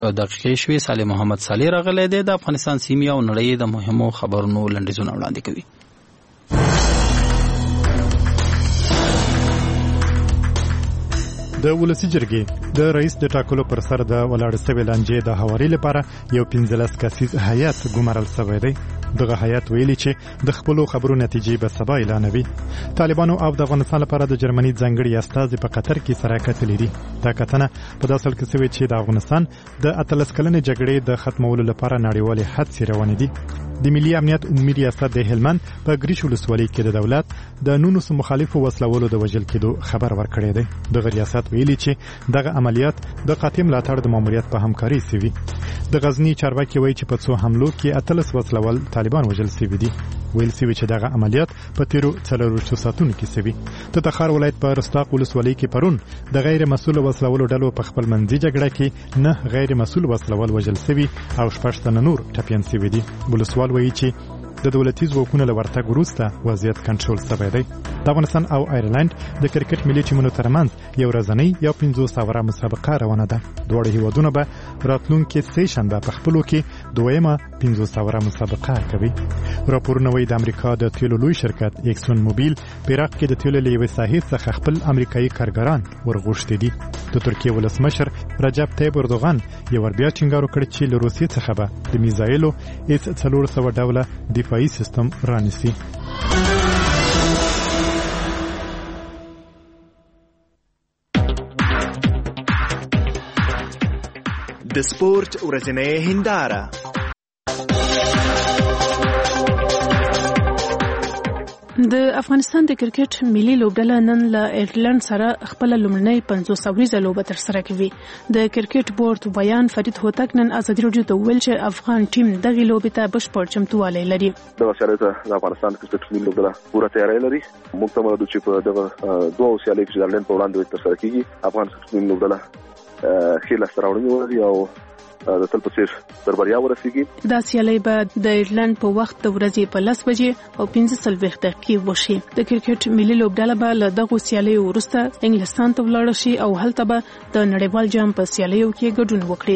دقیقې شوي. صالح محمد صالح راغلی دی د افغانستان سیمې او نړۍ د مهمو خبرونو لنډیزونه وړاندې کوي. د ولسی جرګې د رئیس د ټاکلو پر سر د ولاړ سوي لانجې د هواري لپاره یو 15 کسیز هیئت ګمارل شوی دی. دغه هیئت ویلي چې د خپل خبرو نتیجې به سبا اعلانوي. طالبانو او د افغانستان لپاره د جرمني ځانګړي استازي په قطر کې سره کتلې دي. دا کتنه په داسې حال کې شوې چې د افغانستان د 13 کلنې جګړې د ختمولو لپاره نړیوالې هڅې روانې دي. د ملي امنیت عمومي ریاست د هلمند په ګریش ولسوالۍ کې د دولت د 19 مخالفو وسلوالو د وژل کېدو خبر ورکړی دی. دغه ریاست ویلي چې دغه عملیات د قاتم ملاتړ د ماموریت په همکاري سوي. د غزنی چارواکي وایي چې په څو حملو کې 13 وسلوال طالبان وژل شوي دي. ویل شوي چې دغه عملیات په تیرو 4 ساعتونو کې شوي. د تخار ولایت په رستاق ولسوالۍ کې پرون د غیر مسؤل وسلوالو ډلو په خپل منځي جګړه کې 9 غیر مسؤل وسلوال وژل شوي او 6 تنه نور ټپيان شوي دي. ولسوال وایي چې د دولتي ځواکونو له ورتګ وروسته وضعیت کنټرول شوی دی. د افغانستان او آیرلند د کرکټ ملي ټیمونو ترمنځ یو ورځنۍ یا 500 اوره مسابقه روانه ده. دواړه هیوادونه به راتلونکي سه شنبه په خپلو کې دویمه 500 اوره مسابقه کوي. راپورونه وايي د امریکا د تیلو لوی شرکت ایکسون موبیل په عراق کې د تیلو له یوې ساحې څخه خپل امریکایي کارګران ورغوښتي دي. د ترکیه ولسمشر رجب طیب اردوغان یو ور بیا ټینګار وکړ چې له روسیې څخه به د میزایلو S-400 ډوله دفاعي سیستم رانیسي. د سپورت ورځنۍ هنداره. د افغانستان د کرکټ ملي لوبډله نن له آیرلند سره خپل لومړنۍ 500 اوریزه لوبه ترسره کوي. د کرکټ بورډ بیان فرید هوتک نن ازادي راډیو ته ویل چې افغان ټیم دغه لوبه ته بشپړ چمتووالی لري. د شرایطو د افغانستان کرکټ ملي لوبډله پوره تیاری لري. موږ ته مله چې په دغه دوه سیالۍ کې د آیرلند په وړاندې ترسره کیږي افغان کرکټ ملي لوبډله خېل استراوړنی ولري او د تل په څیر تر بریا ورسیږي. دا سیالۍ به د آیرلند په وخت د ورځې په 10 بجې او 15 دقیقې وشي. د کرکټ ملي لوبډله به له دغه سیالۍ وروسته انګلستان ته ولاړ شي او هلته به د نړیوال جام په سیالیو کې ګډون وکړي.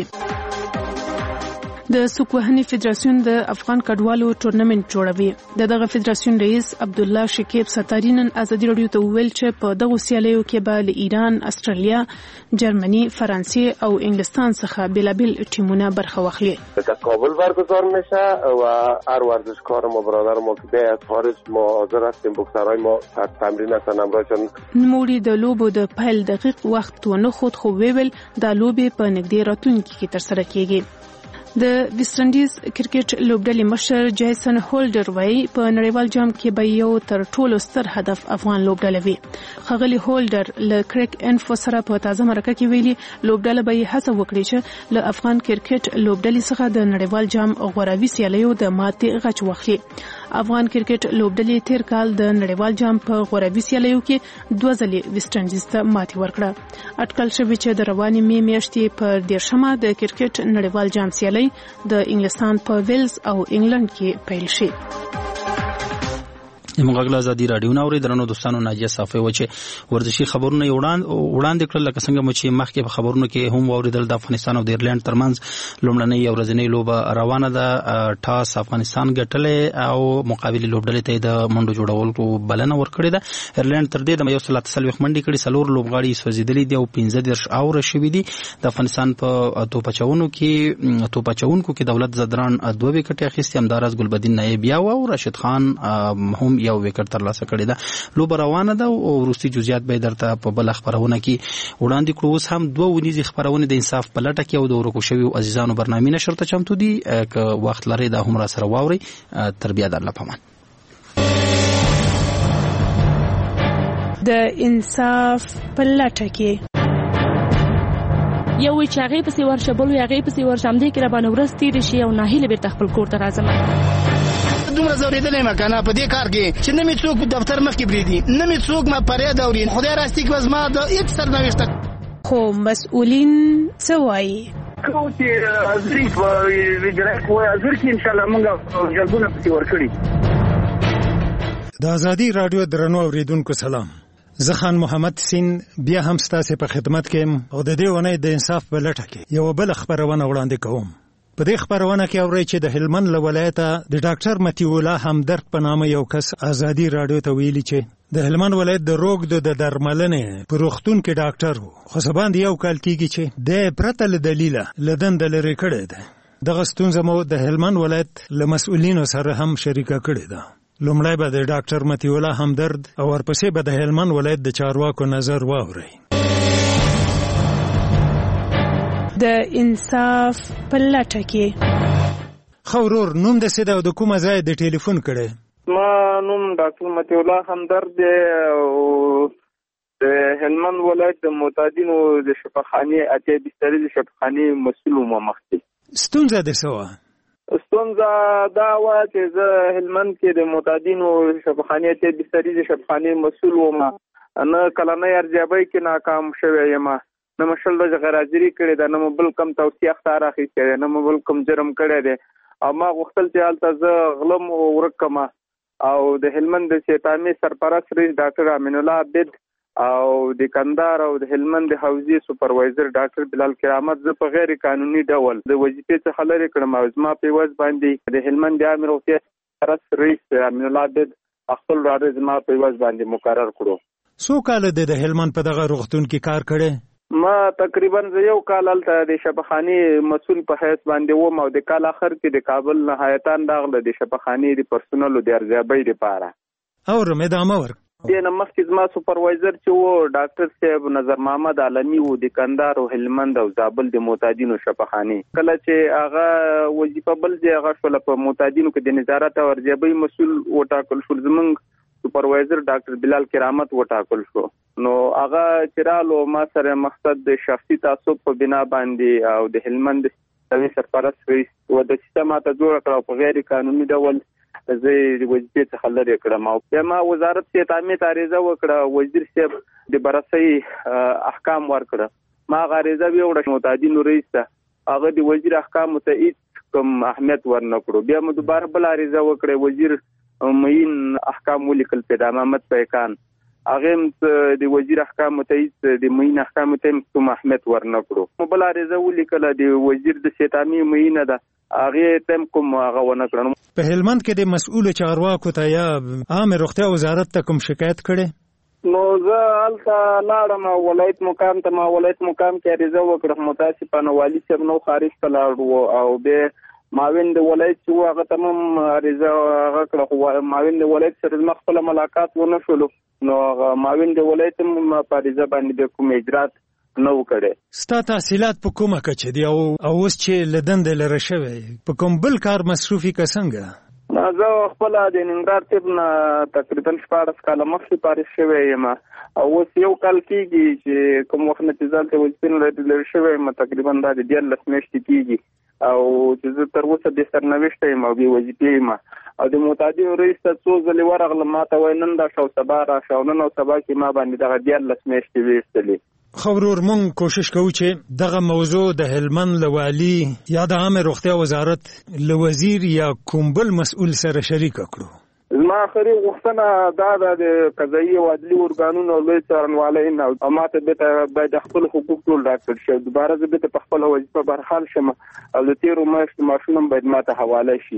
د سوکوهنی فدراسیون د افغان کډوالو ټورنمنت جوړوي. دغه فدراسیون رئیس عبد الله شکیب ستاری نن ازادي راډیو ته ویل چې په دغه سیالیو کې به له ایران، استرالیا، جرمني، فرانسې او انګلستان څخه بېلابېل ټیمونه برخه واخلي. در کابل برگزار میشه و هر ورزشکار ما برادر ما که بیاید خارج ما حاضر هستیم. بوکسرای ما تمرین هستن همراهشان. نوموړي د لوبو د پیل دقیق وخت ونه خود خو ویل دا لوبې په نږدې راتلونکي کې ترسره کیږي. د ویسټنډیز کرکټ لوبډلې مشر جیسن هولډر وايي په نړیوال جام کې به یو تر ټولو ستر هدف افغان لوبډله وي. خغلی هولډر له کریک انفو سره په تازه مرکه کې ویلي لوبډله به هڅه وکړي چې له افغان کرکټ لوبډلې څخه د نړیوال جام غوړاوي سیالیو د ماتې غچ واخلي. افغان کرکټ لوبډلې تیر کال د نړیوال جام په غوړاوي سیالیو کې 2 ځلې ویسټنډیز ته ماتې ورکړه. اټکل شوی چې د روانې میاشتې په 10مه د کرکټ نړیوال جام سیالي د انګلستان په ویلز او انګلند کې پیل شي. موږ ازادي راډیو ناوړي درنو دوستانو ناجیه صافي و چې ورزشي خبرونه وړاندې کړل لکه څنګه چې مخکې په خبرونو کې هم وریدل د افغانستان او د ایرلند ترمنځ لومړنۍ ورځنۍ لوبه روانه ده. ټاس افغانستان ګټلې او مقابل لوبډلې ته د منډو جوړولو بلنه ورکړې ده. ایرلند تر دې د 130 منډې کړي 4 لوبغاړي سوځیدلې دي او 15 اوره شوې دي. د افغانستان په توپچونکو کې دولت زدران 2 وکټ اخیستي. همدارس ګلبدین نایب او راشد خان هم یو وکټ ترلاسه کړی ده. لوبه روانه ده او وروستي جزئیات به درته په بل خبرونه کې وړاندې کړو. اوس هم 2 ونیزي خبرونه د انصاف په لټه کې او د ورکو شوی عزیزانو برنامه نشر ته چمتو دي. که وخت لري دا هم را سره واوري. تربیه در لپاره د انصاف په لټه کې یو چې هغه په سیور شبل یو هغه په سیور شامدې کې را باندې ورستې شي او ناهیله به خپل کور ته راځم. دومره زوریدلې مکنه په دې کار کې چې نه می څوک دفتر مخ کې بریدي نه می څوک ما پرې دورین خدای راستي کې وزما د هیڅ سرنوشت خو مسؤلین څه وایي کو چې ازری په ویجرای کوه ازر کې ان شاء الله موږ جلبونه پتی ورکړي. د ازادي رادیو درنو اوریدونکو سلام. زه خان محمد سین بیا هم ستاسو په خدمت کې او د دې ونې د انصاف په لټه کې یو بل خبرونه وړاندې کوم. په دې خبرونه کې اوري چې د هلمند له ولایته د ډاکټر متي الله همدرد په نامه یو کس ازادي رادیو ته ویلي چې د هلمند ولایت د روغ د درملنې په روغتون کې ډاکټر وو، خو سباند یو کال کېږي چې د پرته له دلیله له دنده لرې کړی دی. دغه ستونزه مو د هلمند ولایت له مسؤلینو سره هم شریکه کړې ده. لومړی به د ډاکټر متي الله همدرد او ورپسې به د هلمند ولایت د چارواکو نظر واورئ. د انصاف په لټه کې خورور نوم د سید او د کومه ځای د ټلیفون کړي؟ ما نوم ډاکټر متي الله همدرد او د هلمند ولایت د معتادینو د شفاخانې اتیا بسترې د شفاخانې مسؤل وم. مخکې ستونزه د سوا ستونزه دا و چې زه هلمند کې د معتادینو شفاخانې اتیا بسترې د شفاخانې مسؤل وم. نه کلنۍ ارزیابۍ کې ناکام شوی یم، نه مشل د غراجري کړی ده، نه بل کم توصیه اختار اخیستی دی، نه بل کم جرم کړی دی. او ما غوښتل چې هلته زه غلم ورک کړم او د هلمند د سیتامې سرپرست رئیس ډاکټر امین الله عبید او د کندهار او د هلمند د حوزې سپروایزر ډاکټر بلال کرامت زه په غیر قانوني ډول د وظیفې څخه لرې کړم او زما په عوض باندې د هلمند د عامه روغتیا سرپرست رئیس امین الله عبید خپل راډیو زما په عوض باندې مقرر کړو. څو کال د هلمند په دغه روغتون کې کار کړی؟ ما تقریبا یو کال هلته د شفاخانې مسؤل په حیث باندې وم او د کال اخر کې د کابل نه هیاتان راغله د شفاخانې د پرسونلو د ارزیابۍ لپاره. اورم ادامه ورک. دې نه مخکې زما سپروایزر چې و ډاکټر صاحب نظر محمد عالمي و د کندهار او هلمند او زابل د معتادینو شفاخانې. کله چې هغه وظیفه بل ځای هغه شوله په معتادینو کې د نظارت او ارزیابۍ مسؤل وټاکل شو، زموږ سپروایزر ډاکټر بلال کرامت وټاکل شو. نو هغه چې رالو ما سره مقصد د شخصي تعصب په بنا باندې او د هلمند د سرپرست رئیس و د سیستم ته جوړ کړو په غیر قانوني ډول زه د وظیفې څخه لرې کړم. او بیا ما وزارت ته تعمیه عریضه وکړه، وزیر صاحب د بررسۍ احکام ورکړه. ما عریضه ویوړه معتادینو رئیس ته، هغه د وزیر احکام ته هیڅ کوم اهمیت ورنکړو. بیا مو دوباره بل عریضه وکړه، وزیر معین احکام ولیکل پیدا محمد پیکان، هغه د وزیر احکام ته د معین احکام ته کوم اهمیت ورنکړو. مو بل عریضه ولیکل د وزیر د سیتامې معینه ده، هغه تم کوم هغه ونکړم. په هلمند کې د مسؤل چارواکو ته یا عامه روغتیا وزارت ته کوم شکایت کړي؟ نو زه هلته لاړم ولایت مقام ته، ما ولایت مقام کې عریضه وکړه، متاسفانه والي صاحب نو خارج ته لاړو او به معاون د ولایت چې هغه تمام عریضه هغه کړه، خو معاون د ولایت سره زما خپل ملاقات ونه شولو. نو معاون د ولایت په عریضه باندې کوم اجرات نه وکړي. ستا تحصیلات په کومه کچه دي او اوس چې له دندې لرې شوی په کوم بل کار مصروفي که څنګه؟ زه خپله د ننګرهار طب نه تقریبا 14 کاله مخکې فارغ شوی یم او اوس یو کال کېږي چې کوم وخت نه چې زه هلته وظیفې نه لرې شوی یم، تقریبا دا د 14 میاشتې کېږي او چې زه تر اوسه بې سرنوشته یم او بې وظیفې یم. او د معتادینو رئیس ته څو ځلې ورغلم، ما ته وایي نن راشه او سبا راشه، او نن او سبا کې ما باندې دغه 14 میاشتې ویستلې. خبرور مونږ کوشش کوو چې دغه موضوع د هلمند له والي یا د عامه روغتیا وزارت له وزیر یا کوم بل مسؤل سره شریکه کړو. زما آخري غوښتنه دا ده د قضایي او عدلي ارګانونو لوی څارنوالۍ نه او ما ته بېرته باید خپل حقوق ټول ډاکټر شي، دوباره زه بېرته په خپله وظیفه برحال شم او د تېرو میاشتو معاشونه هم باید ما ته حواله شي.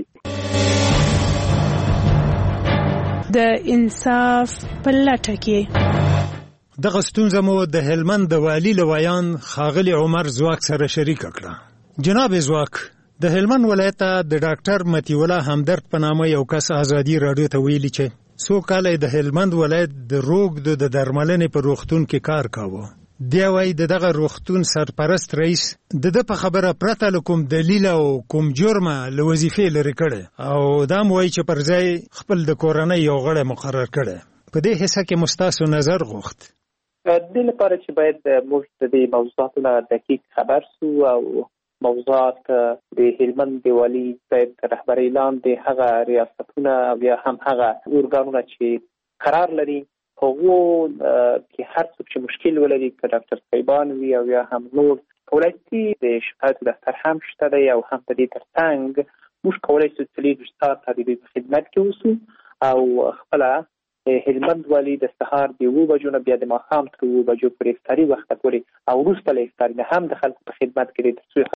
د انصاف په لټه کې دغه ستونزه مو د هلمند د والي له ویان ښاغلي عمر ځواک سره شریکه کړه. جناب ځواک، د هلمند ولایت د ډاکټر متي الله همدرد په نامه یو کس ازادي راډیو ته ویلي چې څو کاله د هلمند ولایت د روغ د درملنې په روغتون کې کار کاوه. دی وایي د دغه روغتون سرپرست رئیس د په خبره پرته له کوم دلیل او کوم جرمه له وظیفې لرې کړی او دا هم وایي چې پر ځای خپل د کورنۍ یو غړی مقرر کړی. په دې حصه کې مو ستاسو نظر غوښت. دې لپاره چې باید موږ د دې موضوعاتو نه دقیق خبر سو او موضوعات د هلمند د والي صاحب تر رهبرۍ لاندې هغه ریاستونه او یا هم هغه ارګانونه چې قرار لري هغو کې هر څوک چې مشکل ولري که ډاکټر صاحبان وي او یا هم نور کولی شي د شکایتو دفتر هم شته دی او هم په دې ترڅنګ موږ کولی شو 24 ساعت د دوی په خدمت کې اوسو او خپله هلمند والی د سهار د 7 بجو نه بیا د ماښام تر 7 بجو پورې افطاري وخت پورې او وروسته له افطاري نه هم د خلکو په خدمت کې د